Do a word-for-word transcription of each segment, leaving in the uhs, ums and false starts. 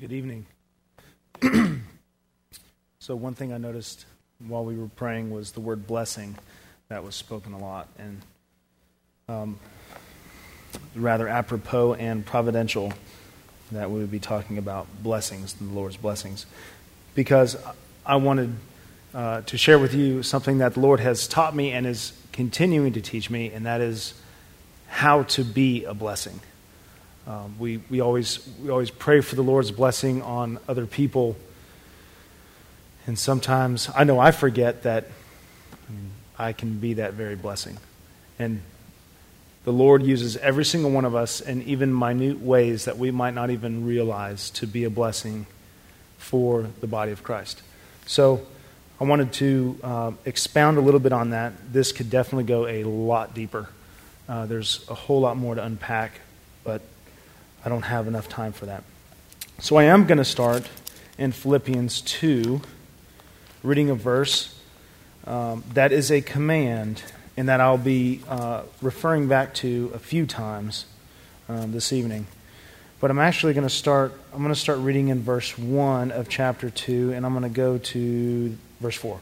Good evening. So one thing I noticed while we were praying was the word blessing that was spoken a lot, and um, rather apropos and providential that we would be talking about blessings, the Lord's blessings, because I wanted uh, to share with you something that the Lord has taught me and is continuing to teach me, and that is how to be a blessing. Um, we we always we always pray for the Lord's blessing on other people, and sometimes I know I forget that I, mean, I can be that very blessing. And the Lord uses every single one of us in even minute ways that we might not even realize to be a blessing for the body of Christ. So I wanted to uh, expound a little bit on that. This could definitely go a lot deeper. Uh, there's a whole lot more to unpack, but I don't have enough time for that. So I am going to start in Philippians two, reading a verse um, that is a command, and that I'll be uh, referring back to a few times um, this evening. But I'm actually going to start, I'm going to start reading in verse one of chapter two, and I'm going to go to verse four.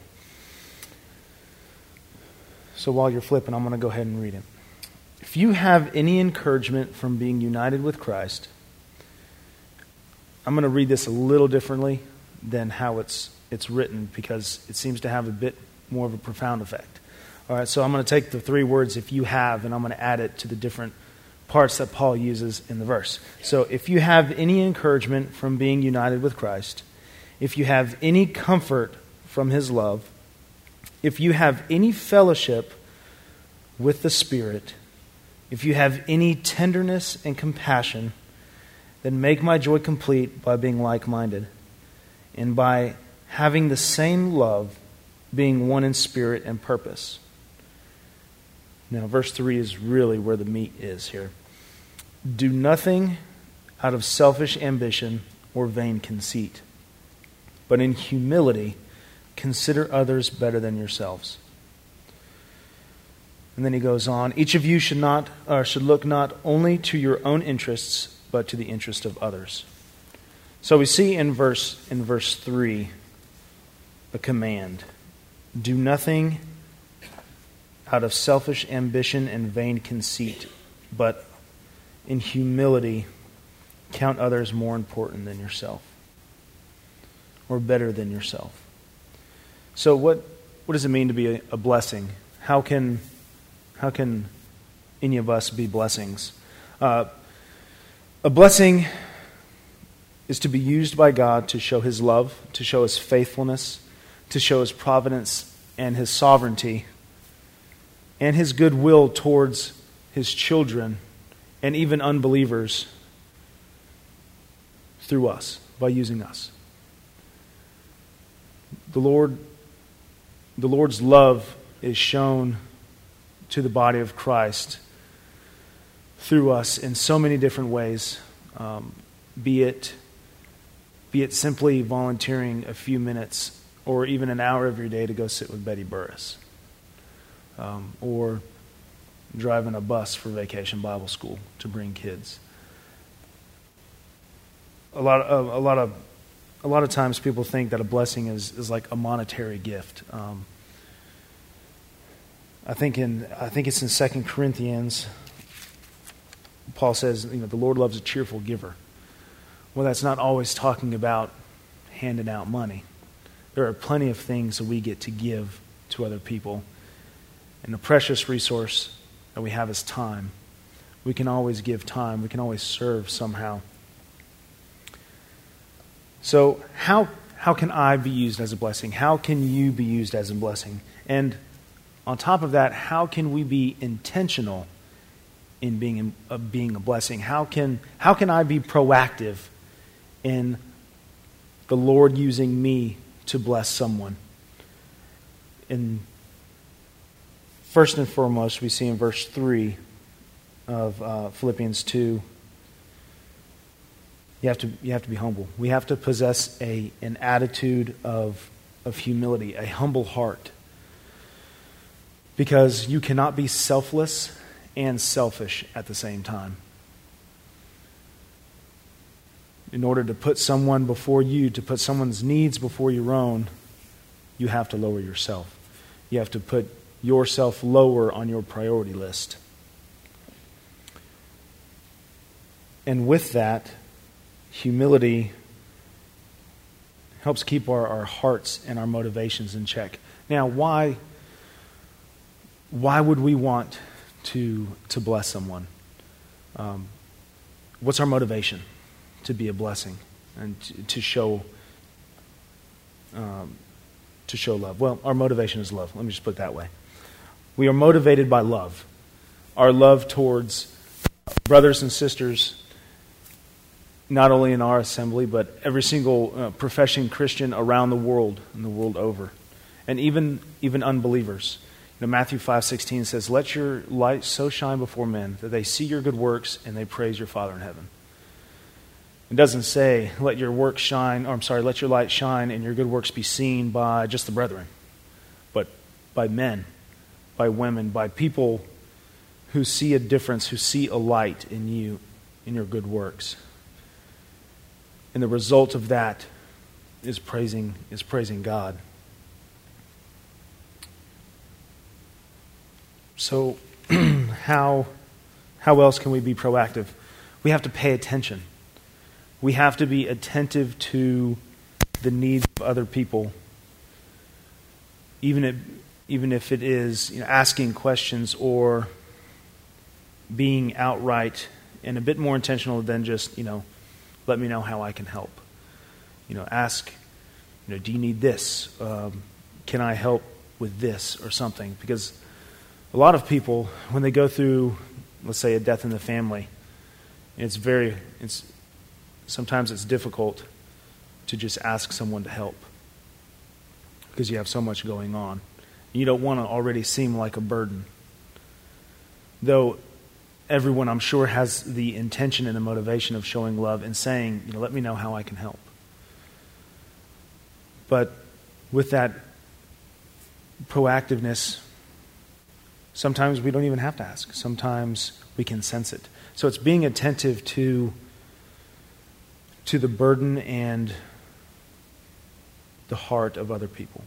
So while you're flipping, I'm going to go ahead and read it. If you have any encouragement from being united with Christ, I'm going to read this a little differently than how it's it's written, because it seems to have a bit more of a profound effect. All right, so I'm going to take the three words, if you have, and I'm going to add it to the different parts that Paul uses in the verse. So if you have any encouragement from being united with Christ, if you have any comfort from His love, if you have any fellowship with the Spirit, if you have any tenderness and compassion, then make my joy complete by being like-minded, and by having the same love, being one in spirit and purpose. Now, verse three is really where the meat is here. Do nothing out of selfish ambition or vain conceit, but in humility consider others better than yourselves. And then he goes on, each of you should not uh, should look not only to your own interests, but to the interest of others. So we see in verse in verse three a command. Do nothing out of selfish ambition and vain conceit, but in humility count others more important than yourself, or better than yourself. So what what does it mean to be a, a blessing? How can How can any of us be blessings? Uh, a blessing is to be used by God to show His love, to show His faithfulness, to show His providence and His sovereignty, and His goodwill towards His children and even unbelievers through us, by using us. The Lord, the Lord's love is shown to the body of Christ through us in so many different ways, um, be it be it simply volunteering a few minutes or even an hour of your day to go sit with Betty Burris, um, or driving a bus for Vacation Bible School to bring kids. A lot of a lot of a lot of times people think that a blessing is is like a monetary gift. Um, I think in I think it's in Second Corinthians, Paul says, you know, the Lord loves a cheerful giver. Well, that's not always talking about handing out money. There are plenty of things that we get to give to other people. And the precious resource that we have is time. We can always give time. We can always serve somehow. So how how can I be used as a blessing? How can you be used as a blessing? And on top of that, how can we be intentional in being uh, being a blessing? How can how can I be proactive in the Lord using me to bless someone? And first and foremost, we see in verse three of uh, Philippians two, you have to you have to be humble. We have to possess a an attitude of of humility, a humble heart. Because you cannot be selfless and selfish at the same time. in order to put someone before you, to put someone's needs before your own, you have to lower yourself. You have to put yourself lower on your priority list. And with that, humility helps keep our, our hearts and our motivations in check. Now, why, why would we want to, to bless someone? Um, what's our motivation to be a blessing and to, to show um, to show love? Well, our motivation is love. Let me just put it that way. We are motivated by love. Our love towards brothers and sisters, not only in our assembly, but every single uh, professing Christian around the world and the world over. And even even unbelievers. You know, Matthew five sixteen says, "Let your light so shine before men that they see your good works and they praise your Father in heaven." It doesn't say, let your work shine, or I'm sorry, let your light shine and your good works be seen by just the brethren, but by men, by women, by people who see a difference, who see a light in you, in your good works. And the result of that is praising, is praising God. So how, how else can we be proactive? We have to pay attention. We have to be attentive to the needs of other people, even if, even if it is, you know, asking questions or being outright and a bit more intentional than just, you know, let me know how I can help. You know, ask, you know, do you need this? Um, can I help with this or something? Because a lot of people, when they go through, let's say, a death in the family, it's very, it's sometimes it's difficult to just ask someone to help because you have so much going on. You don't want to already seem like a burden. Though everyone, I'm sure, has the intention and the motivation of showing love and saying, you know, let me know how I can help. But with that proactiveness, sometimes we don't even have to ask. Sometimes we can sense it. So it's being attentive to to the burden and the heart of other people.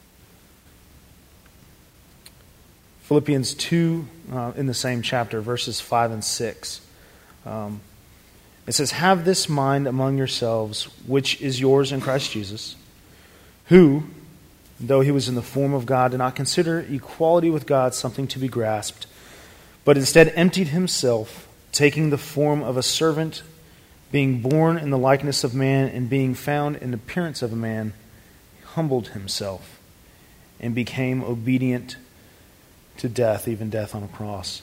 Philippians two, uh, in the same chapter, verses five and six. Um, it says, "Have this mind among yourselves, which is yours in Christ Jesus, who, though he was in the form of God, did not consider equality with God something to be grasped, but instead emptied himself, taking the form of a servant, being born in the likeness of man, and being found in appearance of a man, humbled himself, and became obedient to death, even death on a cross."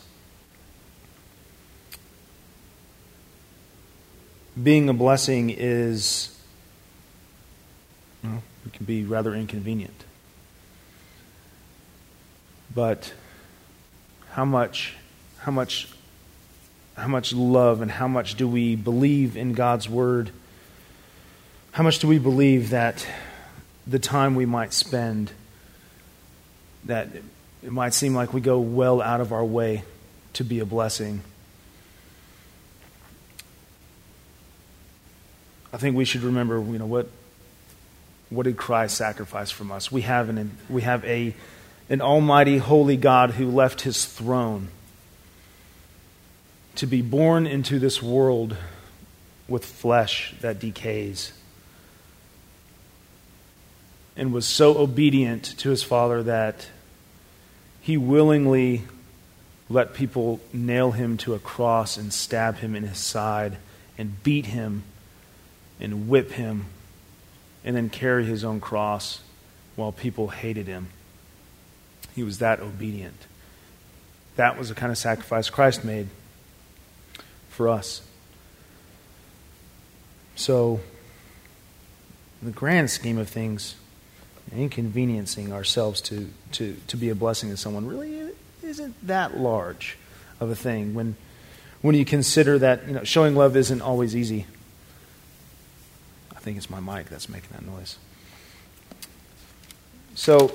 Being a blessing is, well, it can be rather inconvenient. But how much, how much, how much love and how much do we believe in God's Word? How much do we believe that the time we might spend, that it might seem like we go well out of our way to be a blessing? I think we should remember, you know, what what did Christ sacrifice from us? We have an we have a an almighty, holy God who left his throne to be born into this world with flesh that decays, and was so obedient to his Father that he willingly let people nail him to a cross and stab him in his side and beat him and whip him and then carry his own cross while people hated him. He was that obedient. That was the kind of sacrifice Christ made for us. So, in the grand scheme of things, inconveniencing ourselves to, to, to be a blessing to someone really isn't that large of a thing when when you consider that, you know, showing love isn't always easy. I think it's my mic that's making that noise. So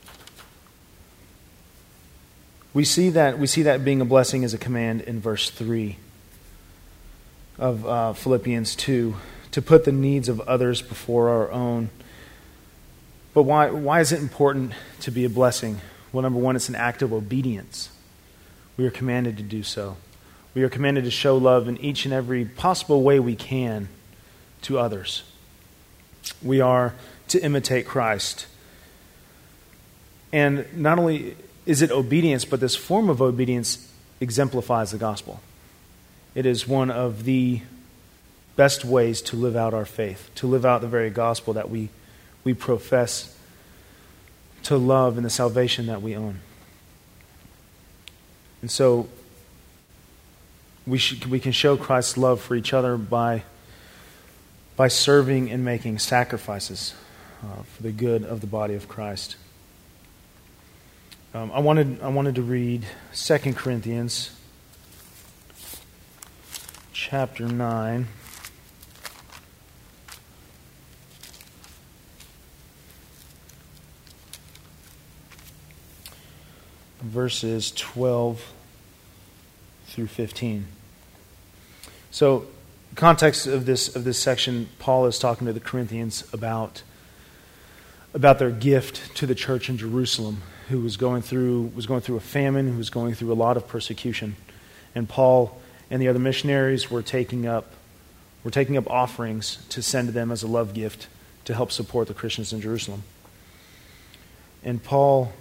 we see that we see that being a blessing is a command in verse three of uh, Philippians two, to put the needs of others before our own. But why, why is it important to be a blessing? Well, number one, it's an act of obedience. We are commanded to do so. We are commanded to show love in each and every possible way we can to others. We are to imitate Christ. And not only is it obedience, but this form of obedience exemplifies the gospel. It is one of the best ways to live out our faith, to live out the very gospel that we, we profess to love and the salvation that we own. And so we should, we can show Christ's love for each other by, by serving and making sacrifices uh, for the good of the body of Christ. Um, I wanted I wanted to read Second Corinthians chapter nine. Verses twelve through fifteen. So, the context of this of this section, Paul is talking to the Corinthians about, about their gift to the church in Jerusalem, who was going through was going through a famine, who was going through a lot of persecution. And Paul and the other missionaries were taking up were taking up offerings to send to them as a love gift to help support the Christians in Jerusalem. And Paul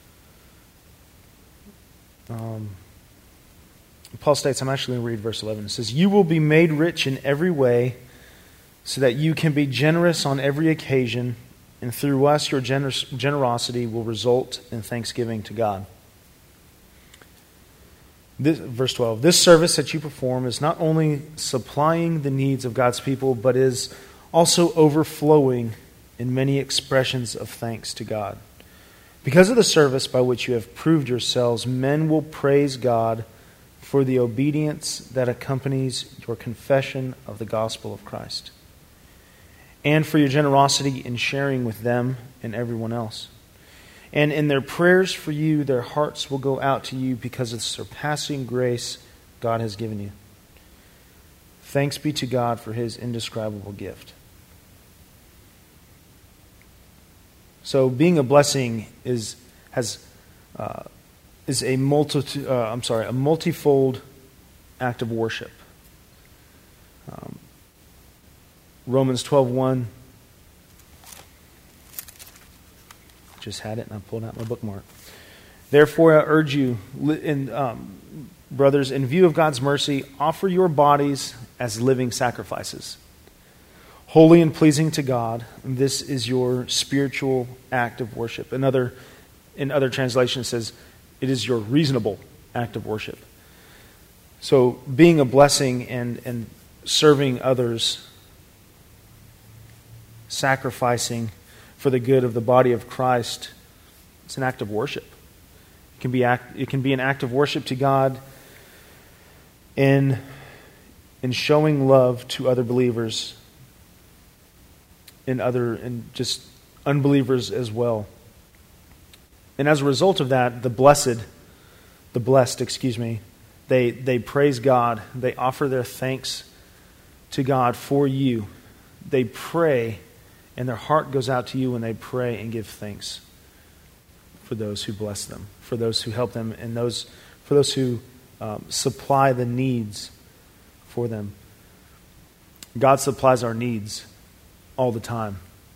Um, Paul states, I'm actually going to read verse eleven. It says, "You will be made rich in every way so that you can be generous on every occasion, and through us your generous, generosity will result in thanksgiving to God." This, verse twelve, "This service that you perform is not only supplying the needs of God's people, but is also overflowing in many expressions of thanks to God. Because of the service by which you have proved yourselves, men will praise God for the obedience that accompanies your confession of the gospel of Christ, and for your generosity in sharing with them and everyone else. And in their prayers for you, their hearts will go out to you because of the surpassing grace God has given you. Thanks be to God for His indescribable gift." So, being a blessing is has uh, is a multi uh, I'm sorry a multifold act of worship. Um, Romans twelve one. Just had it and I pulled out my bookmark. "Therefore, I urge you, in, um, brothers, in view of God's mercy, offer your bodies as living sacrifices, holy and pleasing to God. This is your spiritual act of worship." Another, in other translations, says, it is your reasonable act of worship. So being a blessing and, and serving others, sacrificing for the good of the body of Christ, it's an act of worship. It can be, act, it can be an act of worship to God in, in showing love to other believers, and other and just unbelievers as well. And as a result of that, the blessed, the blessed, excuse me, they they praise God. They offer their thanks to God for you. They pray, and their heart goes out to you when they pray and give thanks for those who bless them, for those who help them, and those for those who um, supply the needs for them. God supplies our needs all the time.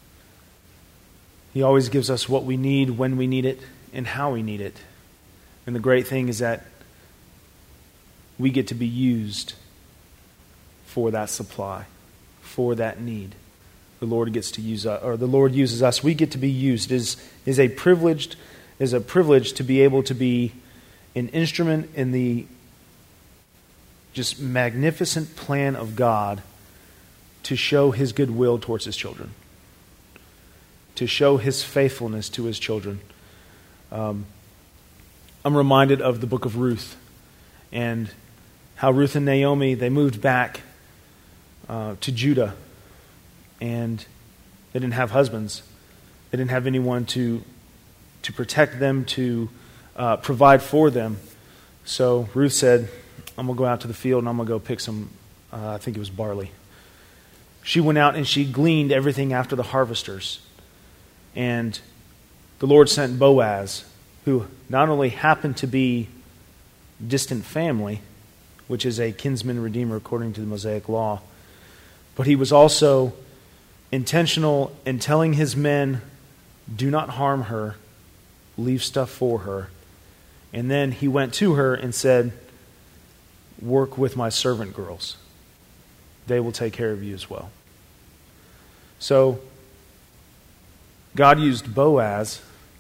He always gives us what we need, when we need it, and how we need it. And the great thing is that we get to be used for that supply, for that need. The Lord gets to use us, or the Lord uses us. We get to be used. It is is a privileged is a privilege to be able to be an instrument in the just magnificent plan of God to show His goodwill towards His children, to show His faithfulness to His children. Um, I'm reminded of the book of Ruth and how Ruth and Naomi, they moved back uh, to Judah, and they didn't have husbands. They didn't have anyone to to protect them, to uh, provide for them. So Ruth said, "I'm going to go out to the field and I'm going to go pick some, uh, I think it was barley." she went out and she gleaned everything after the harvesters. And the Lord sent Boaz, who not only happened to be distant family, which is a kinsman redeemer according to the Mosaic law, but he was also intentional in telling his men, do not harm her, leave stuff for her. And then he went to her and said, work with my servant girls. They will take care of you as well. So, God used Boaz,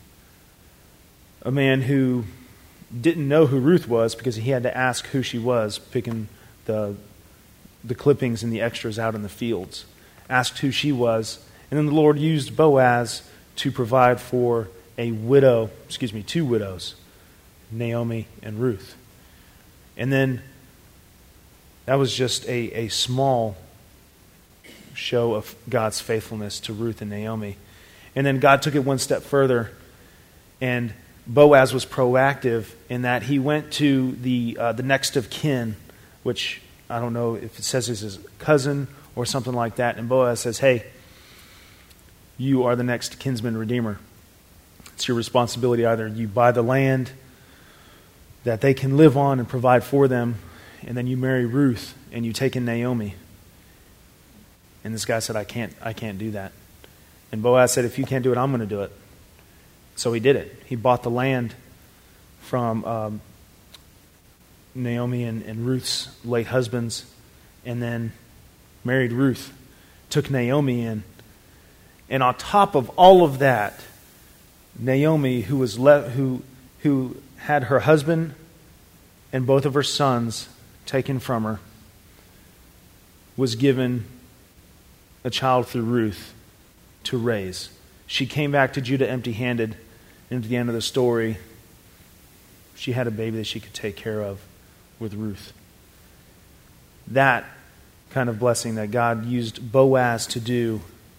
a man who didn't know who Ruth was because he had to ask who she was, picking the, the clippings and the extras out in the fields. Asked who she was. And then the Lord used Boaz to provide for a widow, excuse me, two widows, Naomi and Ruth. And then that was just a, a small show of God's faithfulness to Ruth and Naomi. And then God took it one step further, and Boaz was proactive in that he went to the uh, the next of kin, which I don't know if it says is his cousin or something like that. And Boaz says, hey, you are the next kinsman redeemer. It's your responsibility. Either you buy the land that they can live on and provide for them, and then you marry Ruth and you take in Naomi. And this guy said, I can't, I can't do that. And Boaz said, if you can't do it, I'm going to do it. So he did it. He bought the land from um, Naomi and, and Ruth's late husbands, and then married Ruth, took Naomi in. And on top of all of that, Naomi, who was le- who who had her husband and both of her sons taken from her, was given a child through Ruth to raise. She came back to Judah empty-handed, and at the end of the story, she had a baby that she could take care of with Ruth. That kind of blessing that God used Boaz to do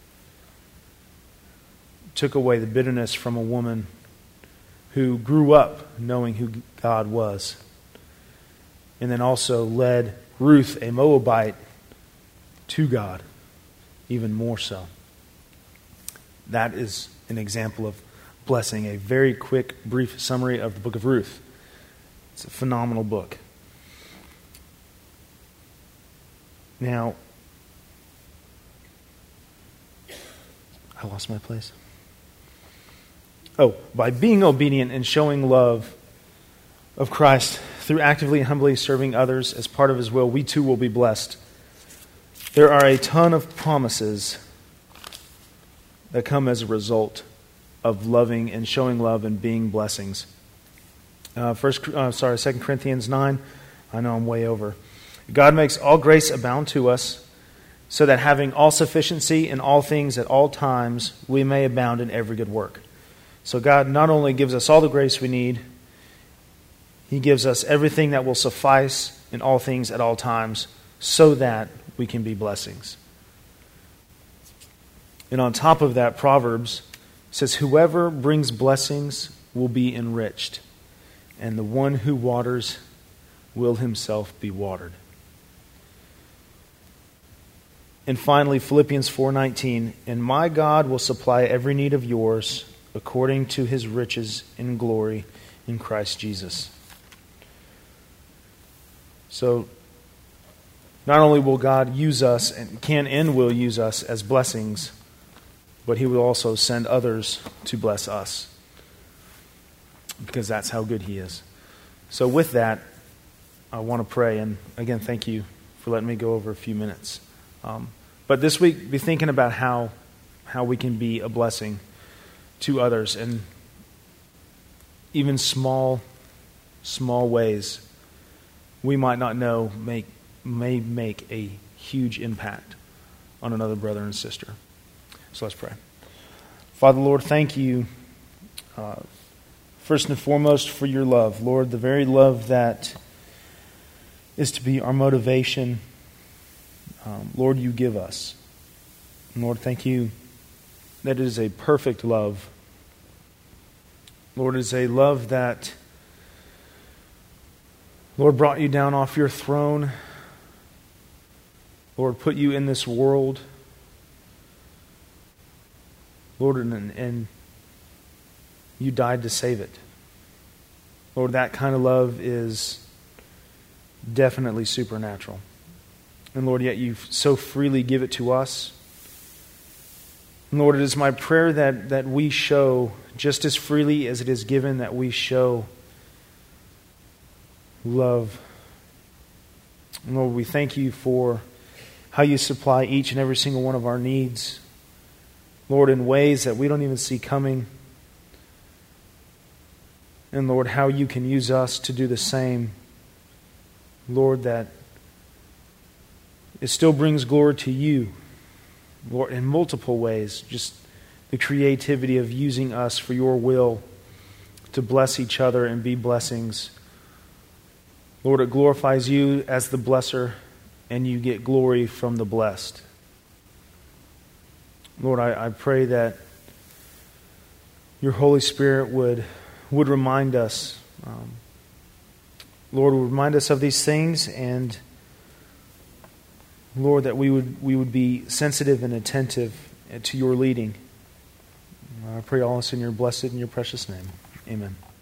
took away the bitterness from a woman who grew up knowing who God was, and then also led Ruth, a Moabite, to God, even more so. That is an example of blessing. A very quick, brief summary of the book of Ruth. It's a phenomenal book. Now, I lost my place. Oh, by being obedient and showing love of Christ through actively and humbly serving others as part of His will, we too will be blessed. There are a ton of promises that come as a result of loving and showing love and being blessings. Uh, first, uh, sorry, Second Corinthians nine. I know I'm way over. God makes all grace abound to us, so that having all sufficiency in all things at all times, we may abound in every good work. So God not only gives us all the grace we need, He gives us everything that will suffice in all things at all times, so that we can be blessings. And on top of that, Proverbs says, whoever brings blessings will be enriched, and the one who waters will himself be watered. And finally, Philippians four nineteen, and my God will supply every need of yours according to His riches in glory in Christ Jesus. So, not only will God use us, and can and will use us as blessings, but He will also send others to bless us, because that's how good He is. So with that, I want to pray, and again, thank you for letting me go over a few minutes. Um, but this week, be thinking about how how we can be a blessing to others, and even small, small ways we might not know make may make a huge impact on another brother and sister. So let's pray. Father, Lord, thank you uh, first and foremost for your love. Lord, the very love that is to be our motivation, um, Lord, you give us. And Lord, thank you that it is a perfect love. Lord, it is a love that, Lord, brought you down off your throne. Lord, put you in this world Lord, and, and you died to save it. Lord, that kind of love is definitely supernatural. And Lord, yet you so freely give it to us. And Lord, it is my prayer that, that we show, just as freely as it is given, that we show love. And Lord, we thank you for how you supply each and every single one of our needs. Lord, in ways that we don't even see coming. And Lord, how you can use us to do the same. Lord, that it still brings glory to you, Lord, in multiple ways. Just the creativity of using us for your will to bless each other and be blessings. Lord, it glorifies you as the blesser, and you get glory from the blessed. Lord, I, I pray that your Holy Spirit would, would remind us, um, Lord, would remind us of these things, and Lord, that we would we would be sensitive and attentive to your leading. I pray all this in your blessed and your precious name. Amen.